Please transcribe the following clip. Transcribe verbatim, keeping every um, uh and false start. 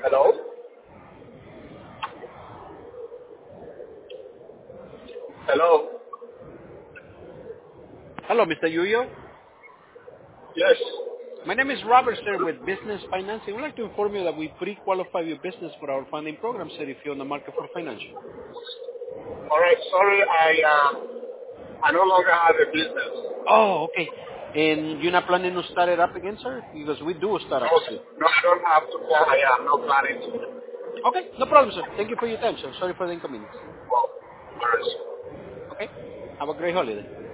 Hello? Hello? Hello, Mister Yuyo. Yes. My name is Robert, sir, with Business Financing. I'd like to inform you that we pre-qualify your business for our funding program, sir, if you're on the market for financial. All right. Sorry, I uh, I no longer have a business. Oh, okay. And you're not planning to start it up again, sir? Because we do start up No, soon. no, I don't have to call. I am not planning to. Okay, no problem, sir. Thank you for your time, sir. Sorry for the inconvenience. Well, all right. Okay? Have a great holiday.